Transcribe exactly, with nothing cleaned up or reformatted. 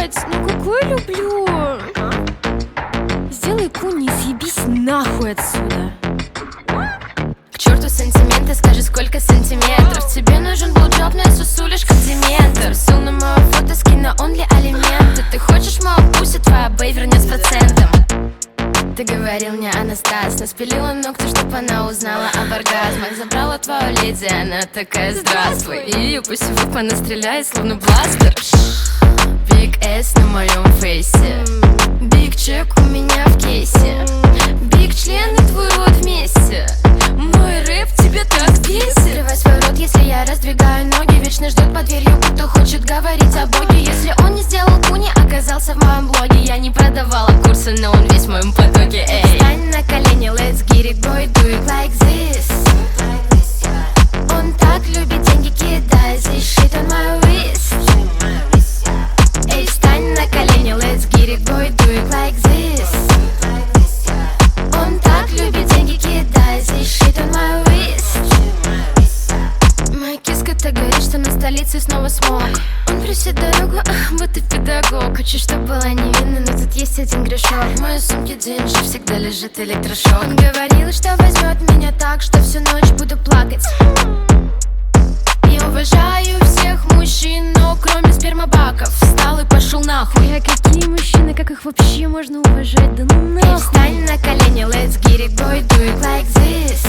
блять, ну какой люблю. Сделай куни и съебись нахуй отсюда. К черту сантименты, скажи, сколько сантиметров. Тебе нужен был джоб, но я сосу лишь как дементор. Сил на мое фото, скинь на онли алименты. Ты хочешь мою пусть, твоя бэй вернет с процентом. Ты говорил мне, Анастас, но спилила ногти, чтоб она узнала об оргазмах. Забрала твою леди, она такая, здравствуй. И ее по сивуку она стреляет, словно бластер. Биг эс на моем фейсе, биг чек у меня в кейсе, биг члены твой рот вместе. Мой рэп тебе так бесит. Закрывай свой рот, если я раздвигаю ноги. Вечно ждет под дверью, кто хочет говорить о Боге. Если он не сделал куни, оказался в моем блоге. Я не продавала курсы, но он весь в моем потоке. Эй, встань на колени, let's get it, boy, do it like this. Он так любит деньги, кидай this shit on my wrist. Эй, встань на колени, let's get it, boy, do it like this. Он так любит деньги, кидай this shit on my wrist. Моя киска так говорит, что на столице снова смог. Он просит дорогу, ах, вот и педагог. Хочу, чтобы была невинна, но тут есть один грешок. В моей сумке джинсы всегда лежит электрошок. Он говорил, что возьмет меня так, что всю ночь буду плакать. Я уважаю всех мужчин, но кроме спермобаков. Встал и пошел нахуй. А какие мужчины, как их вообще можно уважать? Да ну нахуй. Эй, встань на колени, let's get it, boy, do it like this.